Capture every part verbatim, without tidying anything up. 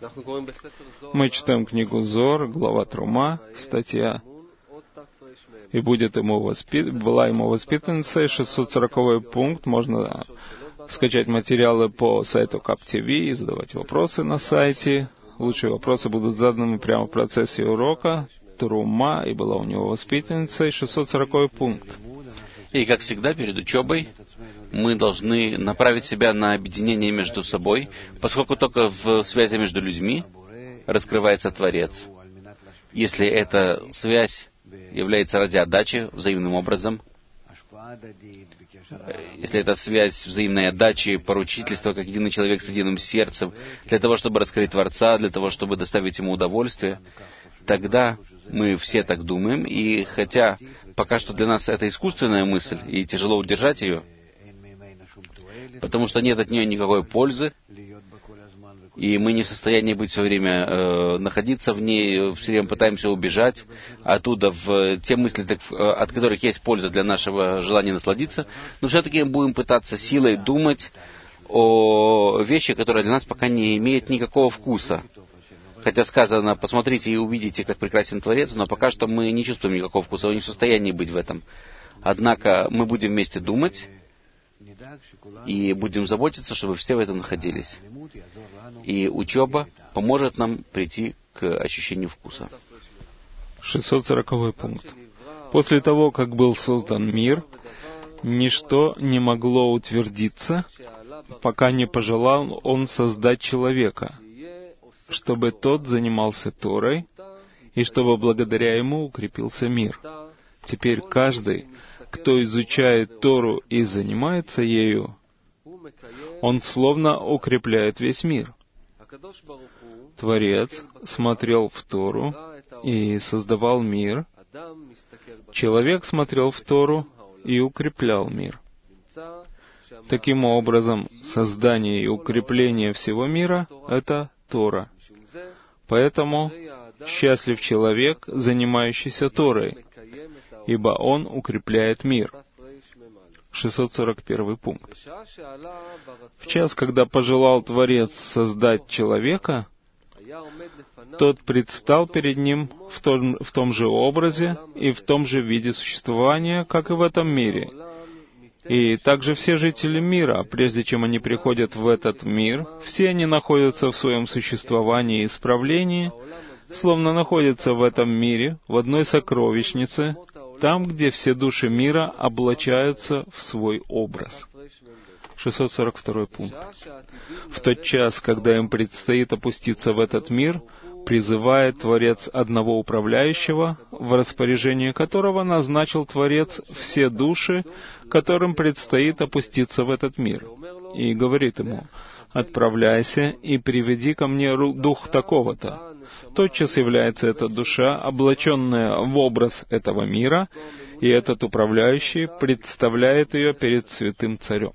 Мы читаем книгу Зор, глава Трума, статья «И будет ему воспит... была ему воспитанница», шестьсот сороковой пункт. Можно скачать материалы по сайту кап ти ви и задавать вопросы на сайте. Лучшие вопросы будут заданы прямо в процессе урока. Трума, и была у него воспитанница, и шестьсот сороковой пункт. И, как всегда, перед учебой мы должны направить себя на объединение между собой, поскольку только в связи между людьми раскрывается Творец. Если эта связь является ради отдачи взаимным образом, если это связь взаимной отдачи, поручительства, как единый человек с единым сердцем, для того, чтобы раскрыть Творца, для того, чтобы доставить Ему удовольствие, тогда мы все так думаем, и хотя пока что для нас это искусственная мысль, и тяжело удержать ее, потому что нет от нее никакой пользы, и мы не в состоянии быть все время, э, находиться в ней, все время пытаемся убежать оттуда в те мысли, так, от которых есть польза для нашего желания насладиться, но все-таки мы будем пытаться силой думать о вещи, которые для нас пока не имеют никакого вкуса. Хотя сказано, посмотрите и увидите, как прекрасен Творец, но пока что мы не чувствуем никакого вкуса, мы не в состоянии быть в этом. Однако мы будем вместе думать и будем заботиться, чтобы все в этом находились. И учеба поможет нам прийти к ощущению вкуса. шестьсот сороковой пункт. После того, как был создан мир, ничто не могло утвердиться, пока не пожелал он создать человека, чтобы тот занимался Торой, и чтобы благодаря ему укрепился мир. Теперь каждый, кто изучает Тору и занимается ею, он словно укрепляет весь мир. Творец смотрел в Тору и создавал мир. Человек смотрел в Тору и укреплял мир. Таким образом, создание и укрепление всего мира — это Тора. Поэтому счастлив человек, занимающийся Торой, ибо он укрепляет мир. шестьсот сорок первый пункт. В час, когда пожелал Творец создать человека, тот предстал перед ним в том, в том же образе и в том же виде существования, как и в этом мире. И также все жители мира, прежде чем они приходят в этот мир, все они находятся в своем существовании и исправлении, словно находятся в этом мире, в одной сокровищнице, там, где все души мира облачаются в свой образ. шестьсот сорок второй пункт. В тот час, когда им предстоит опуститься в этот мир, призывает Творец одного управляющего, в распоряжение которого назначил Творец все души, которым предстоит опуститься в этот мир, и говорит ему: «Отправляйся и приведи ко мне дух такого-то». Тотчас является эта душа, облаченная в образ этого мира, и этот управляющий представляет ее перед святым царем.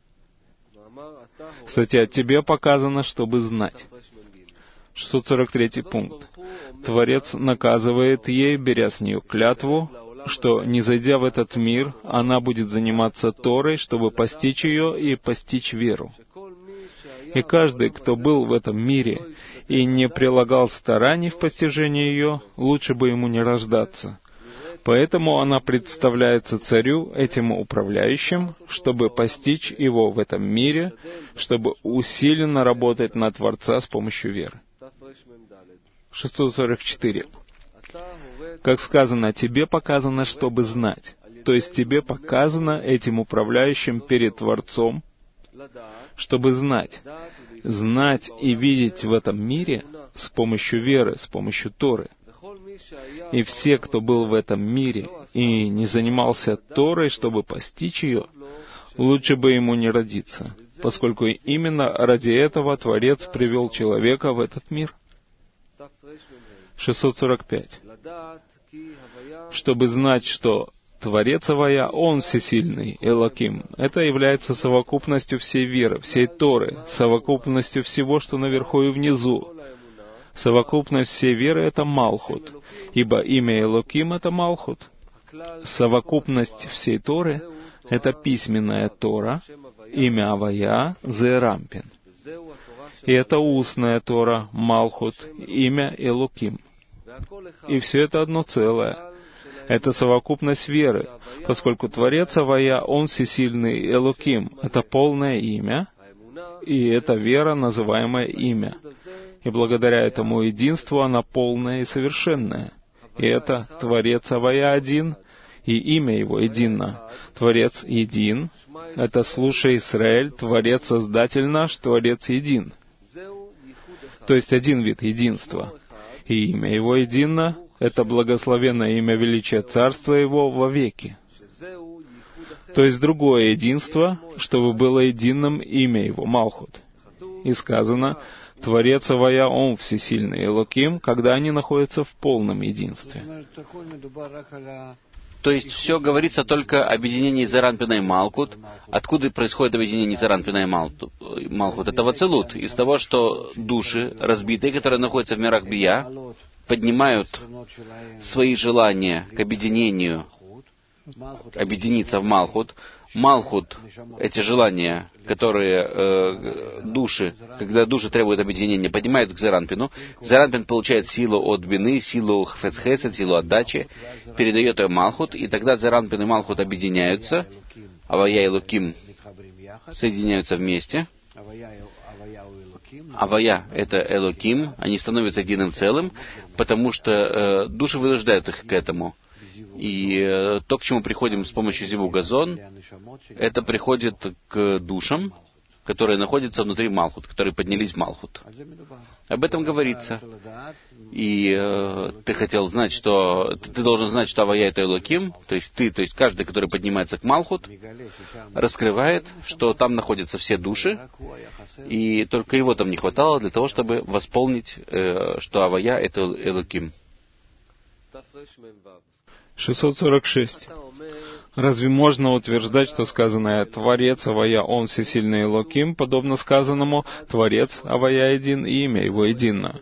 Статья «Тебе показано, чтобы знать». шестьсот сорок третий пункт. Творец наказывает ей, беря с нее клятву, что, не зайдя в этот мир, она будет заниматься Торой, чтобы постичь ее и постичь веру. И каждый, кто был в этом мире и не прилагал стараний в постижении ее, лучше бы ему не рождаться. Поэтому она представляется царю, этим управляющим, чтобы постичь его в этом мире, чтобы усиленно работать на Творца с помощью веры. шестьсот сорок четыре. Как сказано, тебе показано, чтобы знать. То есть тебе показано этим управляющим перед Творцом, чтобы знать. Знать и видеть в этом мире с помощью веры, с помощью Торы. И все, кто был в этом мире и не занимался Торой, чтобы постичь ее, лучше бы ему не родиться, поскольку именно ради этого Творец привел человека в этот мир. шестьсот сорок пять. Чтобы знать, что Творец Авая, Он всесильный, Элоким. Это является совокупностью всей веры, всей Торы, совокупностью всего, что наверху и внизу. Совокупность всей веры — это Малхут, ибо имя Элоким — это Малхут. Совокупность всей Торы — это письменная Тора, имя Авая — Зерампин. И это устная Тора, Малхут, имя Элоким. И все это одно целое. Это совокупность веры, поскольку Творец Авая, Он всесильный Элоким. Это полное имя, и это вера, называемая имя. И благодаря этому единству она полная и совершенная. И это Творец Авая один, и имя Его едино. Творец един. Это слушай, Израиль, Творец Создатель наш, Творец един. То есть один вид единства. И имя Его едино. Это благословенное имя величия Царства Его вовеки. То есть другое единство, чтобы было единым имя Его, Малхут. И сказано, Творец Авая, Он всесильный Элоким, когда они находятся в полном единстве. То есть все говорится только об объединении Зеранпина и Малхут. Откуда происходит объединение Зеранпина и Малхут? Это Вацелут. Из того, что души разбитые, которые находятся в мирах Бия, поднимают свои желания к объединению, объединиться в Малхут. Малхут, эти желания, которые э, души, когда души требуют объединения, поднимают к Зеранпину. Зеранпин получает силу от бины, силу хфецхесед, силу отдачи, передает ее Малхут, и тогда Зеранпин и Малхут объединяются, Авая и Элоким соединяются вместе. Авая — это Элоким, они становятся единым целым, потому что э, души вынуждают их к этому. И э, то, к чему приходим с помощью Зиву Газон, это приходит к душам, которые находятся внутри Малхут, которые поднялись в Малхут. Об этом говорится. И э, ты хотел знать, что... Ты должен знать, что Авая — это Элоким, то есть ты, то есть каждый, который поднимается к Малхут, раскрывает, что там находятся все души, и только его там не хватало для того, чтобы восполнить, э, что Авая — это Элоким. шестьсот сорок шесть. Разве можно утверждать, что сказанное «Творец Авая, Он всесильный Элоким», подобно сказанному «Творец Авая един, и имя Его едино»?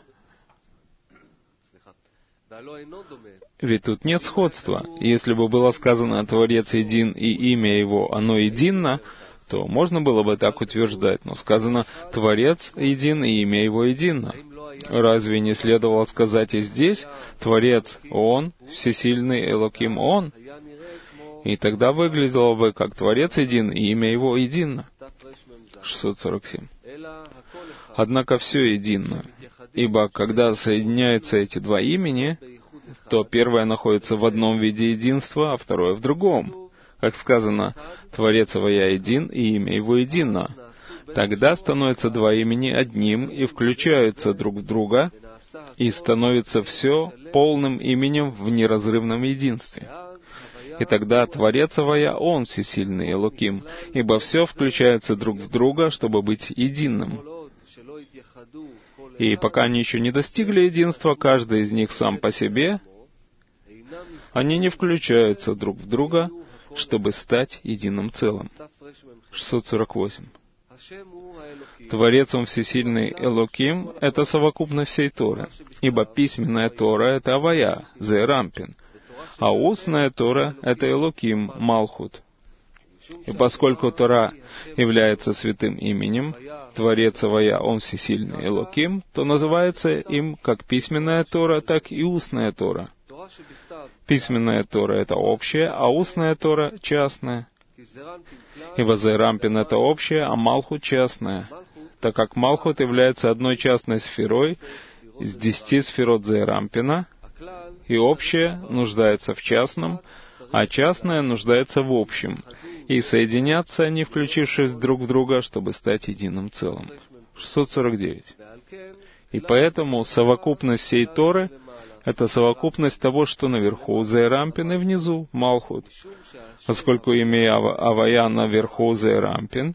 Ведь тут нет сходства. Если бы было сказано «Творец един, и имя Его, оно едино», то можно было бы так утверждать, но сказано «Творец един, и имя Его едино». Разве не следовало сказать и здесь «Творец Он, всесильный Элоким Он»? И тогда выглядело бы как Творец един, и имя Его едино. шестьсот сорок семь. Однако все едино, ибо когда соединяются эти два имени, то первое находится в одном виде единства, а второе в другом. Как сказано, Творец Авая един, и имя Его едино. Тогда становятся два имени одним и включаются друг в друга, и становится все полным именем в неразрывном единстве. И тогда Творец Авая, Он всесильный Элоким, ибо все включается друг в друга, чтобы быть единым. И пока они еще не достигли единства, каждый из них сам по себе, они не включаются друг в друга, чтобы стать единым целым. шестьсот сорок восемь. Творец Он всесильный Элоким — это совокупность всей Торы, ибо письменная Тора — это Авая, Зеранпин, а устная Тора — это Элоким, Малхут. И поскольку Тора является святым именем, Творец Авая, Он всесильный Элоким, то называется им как письменная Тора, так и устная Тора. Письменная Тора — это общая, а устная Тора — частная. Ибо Зеранпин — это общее, а Малхут — частное, так как Малхут является одной частной сферой из десяти сферот Зеранпина, и общее нуждается в частном, а частное нуждается в общем, и соединятся они, включившись друг в друга, чтобы стать единым целым. шестьсот сорок девять. И поэтому совокупность всей Торы — это совокупность того, что наверху Зеранпин, и внизу Малхут. Поскольку имя Авая наверху Зеранпин,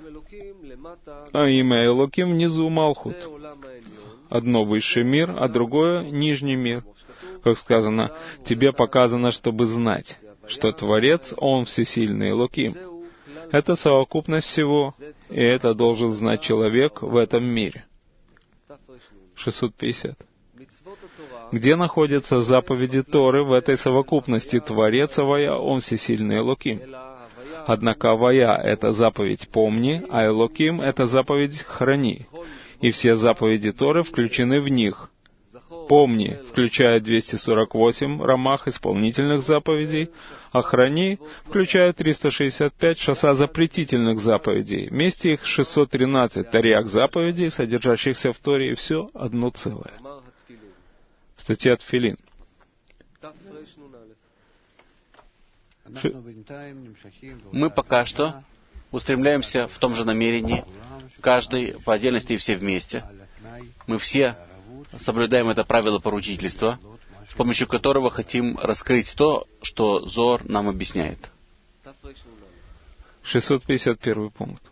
а имя Элоким внизу Малхут. Одно высший мир, а другое нижний мир. Как сказано, тебе показано, чтобы знать, что Творец, Он всесильный Элоким. Это совокупность всего, и это должен знать человек в этом мире. шестьсот пятьдесят. Где находятся заповеди Торы в этой совокупности Творец Авая, Он всесильный Элоким? Однако Авая — это заповедь «помни», а Элоким — это заповедь «храни». и все заповеди Торы включены в них. Помни, включая двести сорок восемь рамах исполнительных заповедей, а храни, включая триста шестьдесят пять шаса запретительных заповедей. Вместе их шестьсот тринадцать тарьяк заповедей, содержащихся в Торе, и все одно целое. Статья Тфилин. Мы пока что устремляемся в том же намерении, каждый по отдельности и все вместе. Мы все соблюдаем это правило поручительства, с помощью которого хотим раскрыть то, что Зоар нам объясняет. шестьсот пятьдесят первый пункт.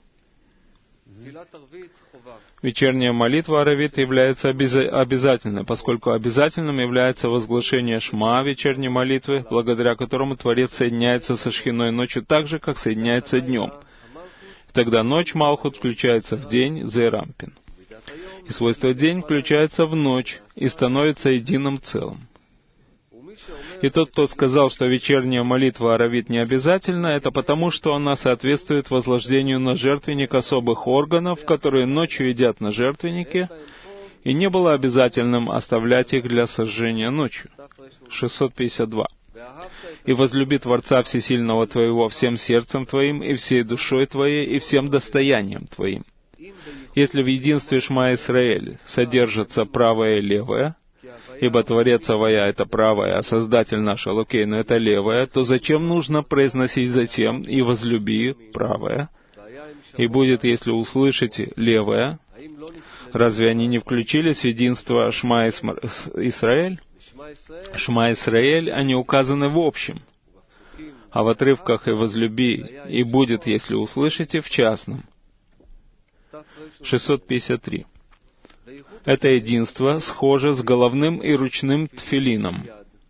Вечерняя молитва аравит является обяза- обязательной, поскольку обязательным является возглашение Шма вечерней молитвы, благодаря которому Творец соединяется со Шхиной ночью так же, как соединяется днем. Тогда ночь Малхут включается в день Зейрампин. И свойство день включается в ночь и становится единым целым. И тот, кто сказал, что вечерняя молитва аравит не обязательна, это потому, что она соответствует возложению на жертвенник особых органов, которые ночью едят на жертвеннике, и не было обязательным оставлять их для сожжения ночью. шестьсот пятьдесят два. «И возлюби Творца Всесильного твоего всем сердцем твоим, и всей душой твоей, и всем достоянием твоим». Если в единстве Шма Исраэль содержится правое и левое, ибо Творец Авая — это правое, а Создатель наш Элокейну — это левое, то зачем нужно произносить затем «и возлюби правое»? И будет, если услышите левое, разве они не включились в единство Шма Исраэль? Шма Исраэль, они указаны в общем, а в отрывках «и возлюби» и будет, если услышите, в частном. шестьсот пятьдесят три. Это единство схоже с головным и ручным тфилином.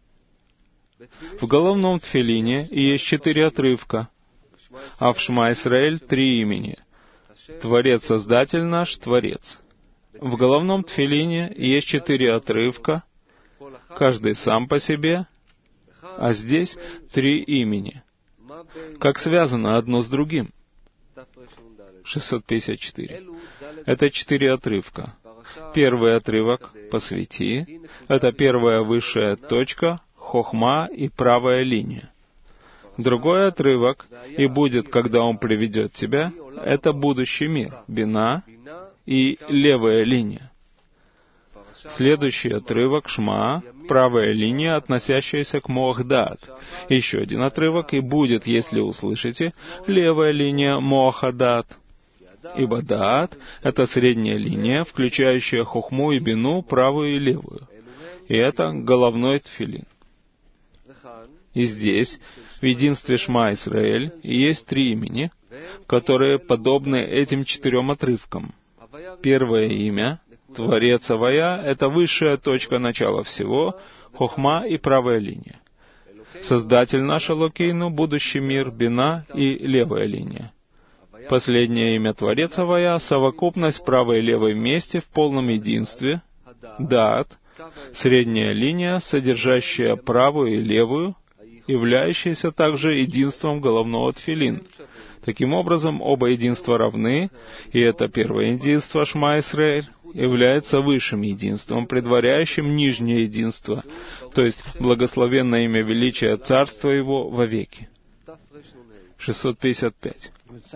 В головном тфилине есть четыре отрывка, а в Шма Исраэль три имени. Творец, Создатель наш, Творец. В головном тфилине есть четыре отрывка, каждый сам по себе, а здесь три имени. Как связано одно с другим? шестьсот пятьдесят четыре. Это четыре отрывка. Первый отрывок «Посвяти» — это первая высшая точка, хохма и правая линия. Другой отрывок «И будет, когда он приведет тебя» — это будущий мир, бина и левая линия. Следующий отрывок «Шма» — правая линия, относящаяся к Моахдаат. Еще один отрывок «И будет, если услышите» — левая линия Моахадаат. Ибо Даат — это средняя линия, включающая хохму и бину, правую и левую. И это головной тфилин. И здесь, в единстве Шма Исраэль, есть три имени, которые подобны этим четырем отрывкам. Первое имя, Творец Авая, это высшая точка начала всего, хохма и правая линия. Создатель наш Элокейну, будущий мир, бина и левая линия. Последнее имя Творец Авая — совокупность правой и левой вместе в полном единстве, Даат, средняя линия, содержащая правую и левую, являющаяся также единством головного тфилин. Таким образом, оба единства равны, и это первое единство Шма Исраэль является высшим единством, предваряющим нижнее единство, то есть благословенное имя величия Царства Его вовеки. шестьсот пятьдесят пять.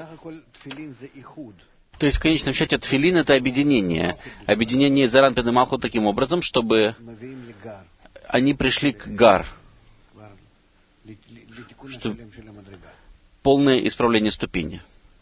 То есть, в конечном счете, тфилин — это объединение. Объединение Зейрампин и Малхут таким образом, чтобы они пришли к гар, что полное исправление ступени.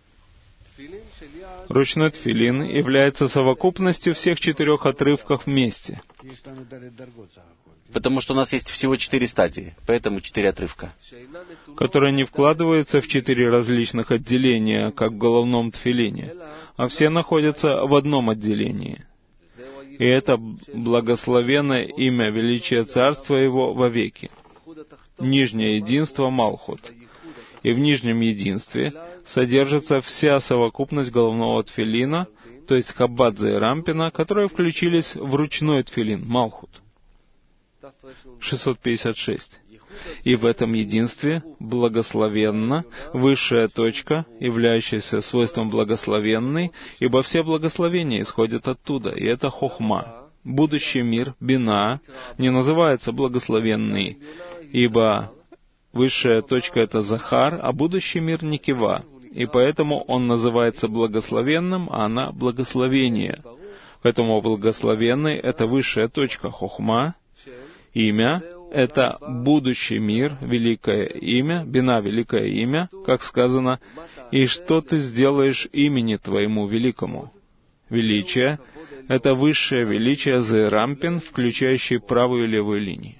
Ручной тфилин является совокупностью всех четырех отрывков вместе. Потому что у нас есть всего четыре стадии, поэтому четыре отрывка. Которые не вкладываются в четыре различных отделения, как в головном тфилине, а все находятся в одном отделении. И это благословенное имя величия Царства Его вовеки. Нижнее единство Малхут. И в нижнем единстве содержится вся совокупность головного тфилина, то есть Хаббат Зейрампина, которые включились в ручной тфилин Малхут. шестьсот пятьдесят шесть. И в этом единстве благословенна высшая точка, являющаяся свойством благословенной, ибо все благословения исходят оттуда, и это хохма. Будущий мир, бина, не называется благословенный, ибо высшая точка — это захар, а будущий мир — никива, и поэтому он называется благословенным, а она — благословение. Поэтому благословенный — это высшая точка хохма, имя — это будущий мир, великое имя, бина — великое имя, как сказано, «И что ты сделаешь имени твоему великому?» Величие — это высшее величие Зерампин, включающее правую и левую линии.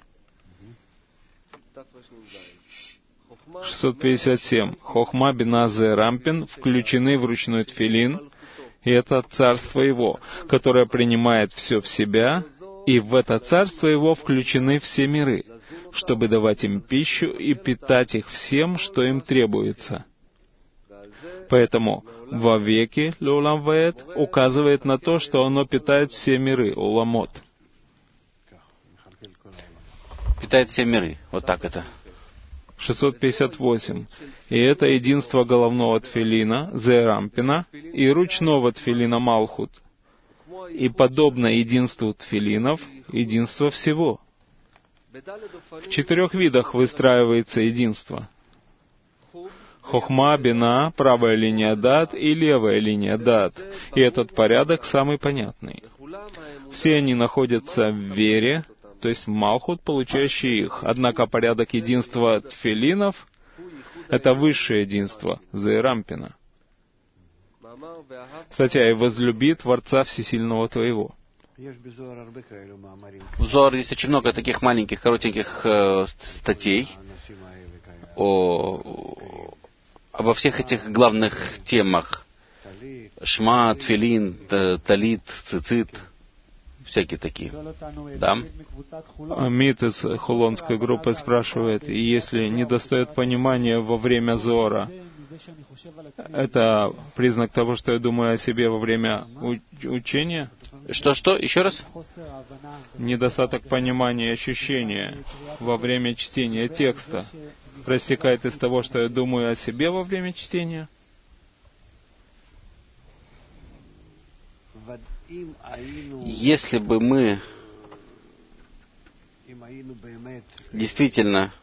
шестьсот пятьдесят семь. Хохма, бина, Зерампин включены в ручной тфилин, и это царство его, которое принимает все в себя, и в это царство его включены все миры, чтобы давать им пищу и питать их всем, что им требуется. Поэтому вовеки Леулам Ваэд указывает на то, что оно питает все миры, уламот. Питает все миры. Вот так это. шестьсот пятьдесят восемь. И это единство головного тфилина, Зерампина, и ручного тфилина Малхут. И подобно единству тфилинов, единство всего. В четырех видах выстраивается единство. Хохма, бина, правая линия дат и левая линия дат. И этот порядок самый понятный. Все они находятся в вере, то есть Малхут, получающий их. Однако порядок единства тфилинов — это высшее единство, Зерампина. Статья «И возлюби Творца Всесильного твоего». В Зоар есть очень много таких маленьких, коротеньких э, статей о, обо всех этих главных темах. Шма, Тфилин, Талит, Цицит, всякие такие. Да? Амит из хулонской группы спрашивает, если недостает понимания во время Зоара, это признак того, что я думаю о себе во время учения? Что-что? Еще раз? Недостаток понимания и ощущения во время чтения текста проистекает из того, что я думаю о себе во время чтения? Если бы мы действительно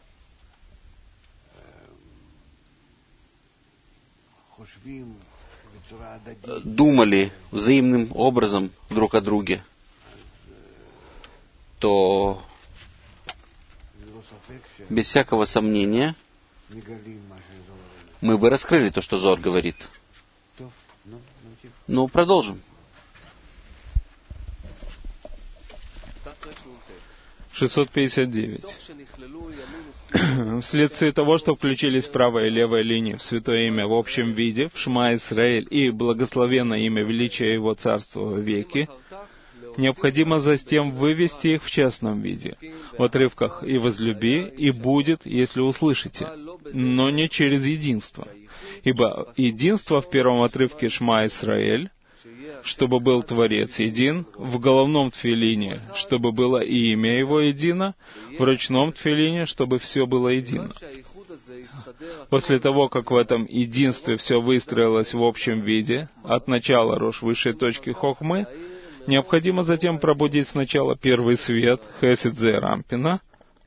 думали взаимным образом друг о друге, то без всякого сомнения мы бы раскрыли то, что Зоар говорит. Ну, продолжим. шестьсот пятьдесят девять. Вследствие того, что включились правая и левая линии в святое имя в общем виде, в Шма Исраэль и благословенное имя величия Его Царства во веки, необходимо затем вывести их в частном виде, в отрывках «И возлюби», «И будет», если услышите, но не через единство. Ибо единство в первом отрывке Шма Исраэль, чтобы был Творец един, в головном тфилине, чтобы было и имя Его едино, в ручном тфилине, чтобы все было едино. После того, как в этом единстве все выстроилось в общем виде, от начала рош высшей точки хохмы, необходимо затем пробудить сначала первый свет, хесед Зерампина,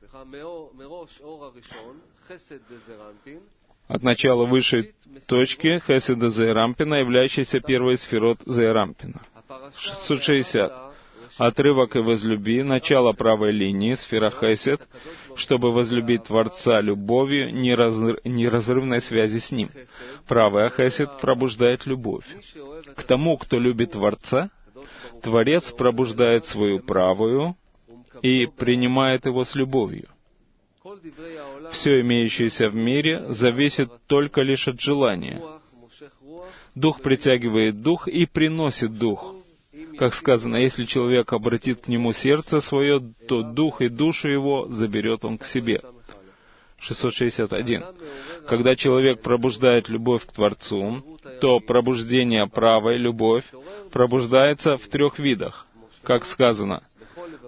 от начала высшей точки Хеседа Зерампина, являющейся первой сферот Зерампина. шестьсот шестьдесят. Отрывок «И возлюби», начало правой линии, сфера Хесед, чтобы возлюбить Творца любовью неразр... неразрывной связи с Ним. Правая Хесед пробуждает любовь. К тому, кто любит Творца, Творец пробуждает свою правую и принимает его с любовью. Все имеющееся в мире зависит только лишь от желания. Дух притягивает дух и приносит дух. Как сказано, если человек обратит к нему сердце свое, то дух и душу его заберет он к себе. шестьсот шестьдесят один. Когда человек пробуждает любовь к Творцу, то пробуждение правой, любовь, пробуждается в трех видах. Как сказано,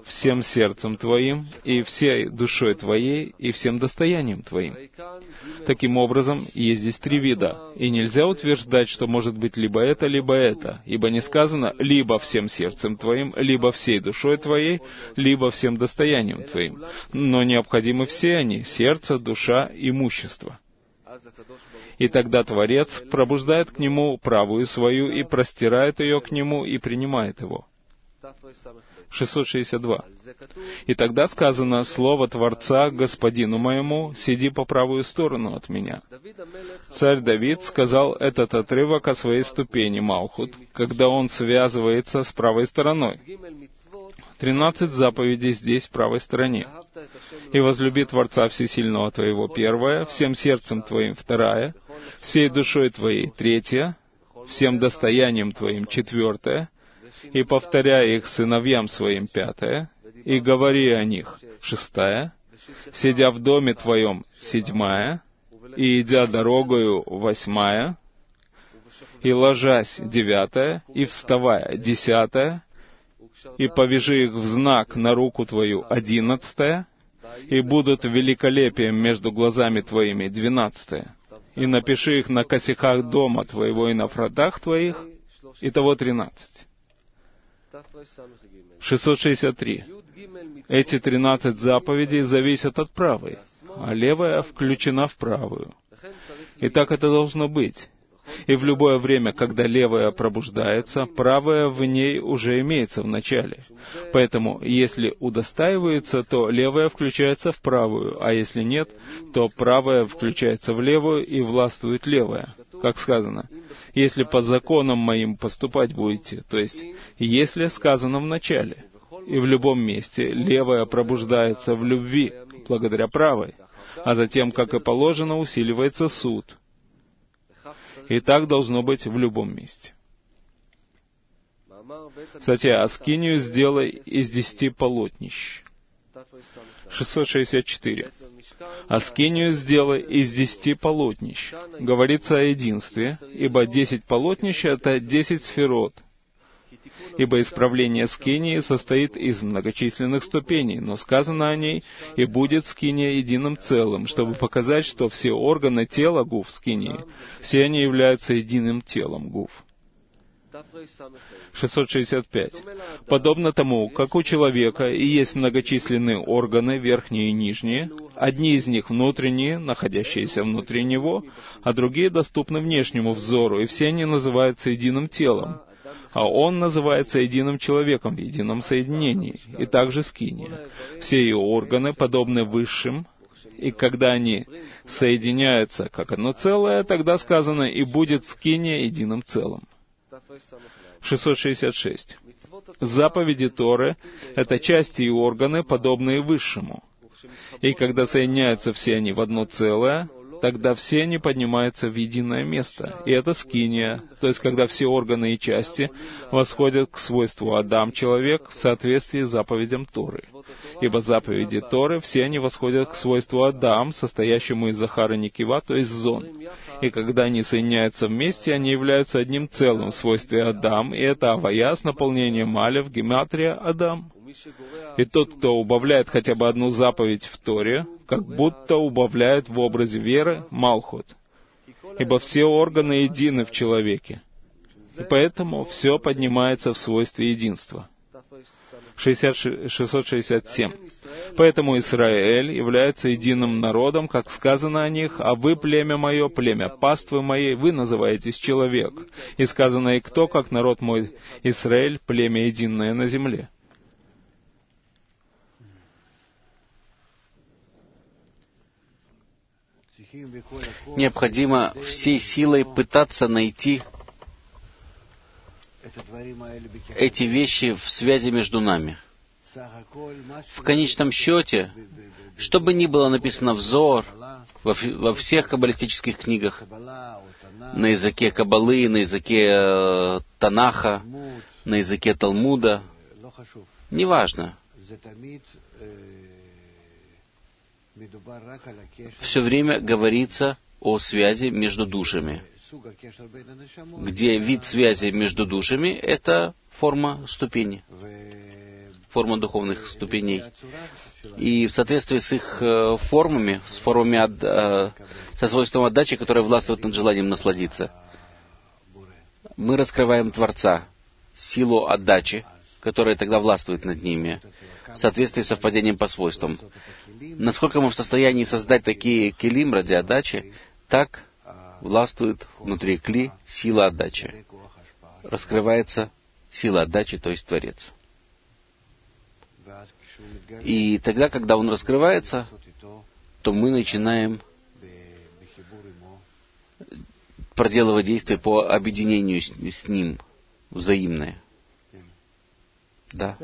всем сердцем твоим, и всей душой твоей, и всем достоянием твоим. Таким образом, есть здесь три вида, и нельзя утверждать, что может быть либо это, либо это, ибо не сказано либо всем сердцем твоим, либо всей душой твоей, либо всем достоянием твоим. Но необходимы все они — сердце, душа, имущество. И тогда Творец пробуждает к нему правую свою и простирает ее к нему и принимает его. шестьсот шестьдесят два. И тогда сказано: «Слово Творца Господину моему, сиди по правую сторону от меня». Царь Давид сказал этот отрывок о своей ступени Малхут, когда он связывается с правой стороной. Тринадцать заповедей здесь, в правой стороне. «И возлюби Творца Всесильного твоего» — первая, «всем сердцем твоим» — вторая, «всей душой твоей» — третья, «всем достоянием твоим» — четвертая, «и повторяй их сыновьям своим» — пятая, «и говори о них» — шестая, «сидя в доме твоем» — седьмая, «и идя дорогою» — восьмая, «и ложась» — девятая, «и вставая» — десятая, «и повяжи их в знак на руку твою» — одиннадцатая, «и будут великолепием между глазами твоими» — двенадцатая, «и напиши их на косяках дома твоего и на вратах твоих» — итого тринадцать. шестьсот шестьдесят три. Эти тринадцать заповедей зависят от правой, а левая включена в правую. И так это должно быть. И в любое время, когда левая пробуждается, правая в ней уже имеется в начале. Поэтому, если удостаивается, то левая включается в правую, а если нет, то правая включается в левую и властвует левая. Как сказано: «Если по законам моим поступать будете», то есть, если сказано в начале. И в любом месте левая пробуждается в любви, благодаря правой, а затем, как и положено, усиливается суд. И так должно быть в любом месте. Кстати, аскинию сделай из десяти полотнищ. шестьсот шестьдесят четыре. Аскинию сделай из десяти полотнищ. Говорится о единстве, ибо десять полотнищ — это десять сферот. Ибо исправление скинии состоит из многочисленных ступеней, но сказано о ней: «И будет скиния единым целым», чтобы показать, что все органы тела гуф скинии, все они являются единым телом гуф. шестьсот шестьдесят пять. Подобно тому, как у человека и есть многочисленные органы, верхние и нижние, одни из них внутренние, находящиеся внутри него, а другие доступны внешнему взору, и все они называются единым телом. А он называется единым человеком в едином соединении, и также скиния. Все ее органы подобны высшим, и когда они соединяются как одно целое, тогда сказано: «И будет скиния единым целым». шестьсот шестьдесят шесть. Заповеди Торы — это части и органы, подобные высшему. И когда соединяются все они в одно целое, тогда все они поднимаются в единое место. И это скиния, то есть когда все органы и части восходят к свойству Адам, человек, в соответствии с заповедям Торы. Ибо заповеди Торы, все они восходят к свойству Адам, состоящему из Захара Никива, то есть зон. И когда они соединяются вместе, они являются одним целым в свойстве Адам, и это Авая с наполнением Алев, гематрия Адам. И тот, кто убавляет хотя бы одну заповедь в Торе, как будто убавляет в образе веры Малхут. Ибо все органы едины в человеке. И поэтому все поднимается в свойстве единства. шестьсот шестьдесят семь. Поэтому Израиль является единым народом, как сказано о них: «А вы, племя мое, племя паствы моей, вы называетесь человек». И сказано: «И кто, как народ мой Израиль, племя единое на земле». Необходимо всей силой пытаться найти эти вещи в связи между нами. В конечном счете, что бы ни было написано в Зоар, во, во всех каббалистических книгах, на языке Каббалы, на языке э, Танаха, на языке Талмуда, неважно. Все время говорится о связи между душами, где вид связи между душами — это форма ступени. форма духовных ступеней. И в соответствии с их э, формами, с формами, от, э, со свойством отдачи, которое властвует над желанием насладиться, мы раскрываем Творца, силу отдачи, которая тогда властвует над ними, в соответствии с совпадением по свойствам. Насколько мы в состоянии создать такие келим ради отдачи, так властвует внутри кли сила отдачи. Раскрывается сила отдачи, то есть Творец. И тогда, когда он раскрывается, то мы начинаем проделывать действия по объединению с, с ним, взаимное. Да.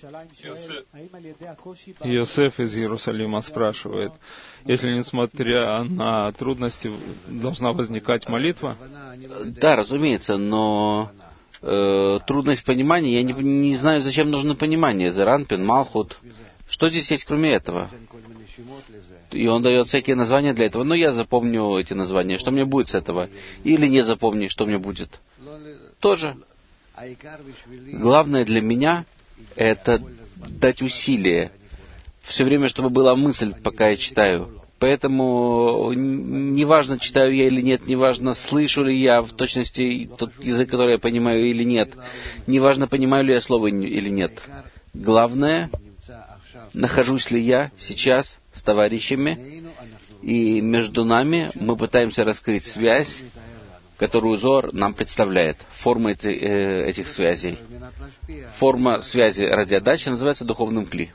Йосеф из Иерусалима спрашивает, если, несмотря на трудности, должна возникать молитва? Да, разумеется, но э, трудность понимания, я не, не знаю, зачем нужно понимание. Зеранпин, Малхут. Что здесь есть, кроме этого? И он дает всякие названия для этого. Но я запомню эти названия. Что мне будет с этого? Или не запомни, что мне будет? Тоже. Главное для меня — это дать усилие. Все время, чтобы была мысль, пока я читаю. Поэтому неважно, читаю я или нет, неважно, слышу ли я в точности тот язык, который я понимаю, или нет. Неважно, понимаю ли я слово или нет. Главное, нахожусь ли я сейчас с товарищами, и между нами мы пытаемся раскрыть связь, которую Зоар нам представляет, форма эти, э, этих связей. Форма связи ради отдачи называется духовным кли.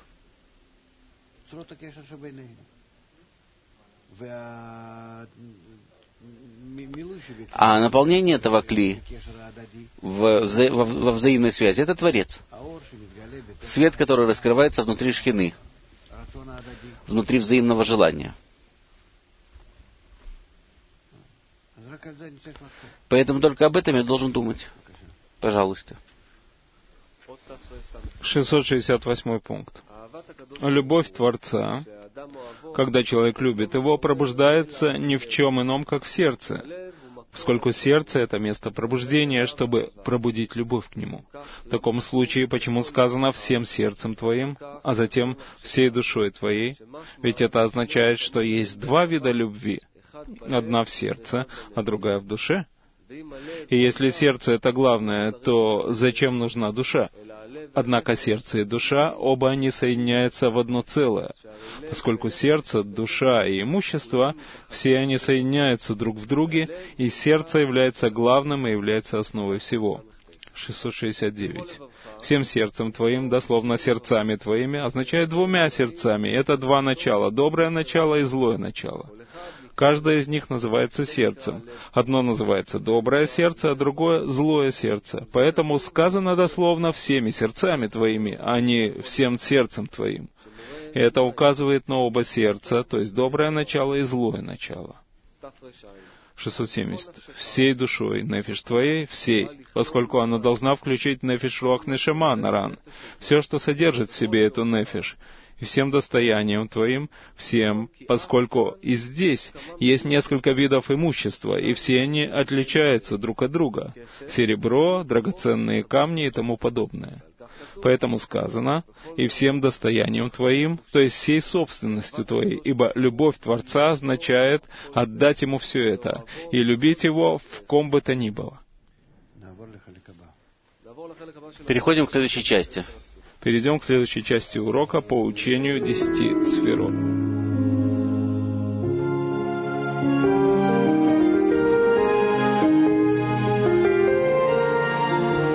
А наполнение этого кли в, вза во, во взаимной связи — это Творец. Свет, который раскрывается внутри шхины, внутри взаимного желания. Поэтому только об этом я должен думать. Пожалуйста. шестьсот шестьдесят восьмой пункт. Любовь Творца, когда человек любит его, пробуждается ни в чем ином, как в сердце, поскольку сердце — это место пробуждения, чтобы пробудить любовь к нему. В таком случае, почему сказано «всем сердцем твоим», а затем «всей душой твоей»? Ведь это означает, что есть два вида любви. Одна в сердце, а другая в душе. И если сердце — это главное, то зачем нужна душа? Однако сердце и душа, оба они соединяются в одно целое. Поскольку сердце, душа и имущество, все они соединяются друг в друге, и сердце является главным и является основой всего. шестьсот шестьдесят девять. «Всем сердцем твоим», дословно «сердцами твоими», означает двумя сердцами. Это два начала, доброе начало и злое начало. Каждое из них называется сердцем. Одно называется доброе сердце, а другое злое сердце. Поэтому сказано дословно «всеми сердцами твоими», а не «всем сердцем твоим». И это указывает на оба сердца, то есть доброе начало и злое начало. шестьсот семьдесят. «Всей душой, нефиш твоей, всей», поскольку она должна включить нефиш руах нешама, наран. Все, что содержит в себе эту нефиш, и всем достоянием твоим, всем, поскольку и здесь есть несколько видов имущества, и все они отличаются друг от друга. Серебро, драгоценные камни и тому подобное. Поэтому сказано, и всем достоянием твоим, то есть всей собственностью твоей, ибо любовь Творца означает отдать Ему все это, и любить Его в ком бы то ни было. Переходим к следующей части. Перейдем к следующей части урока по учению десяти сферот.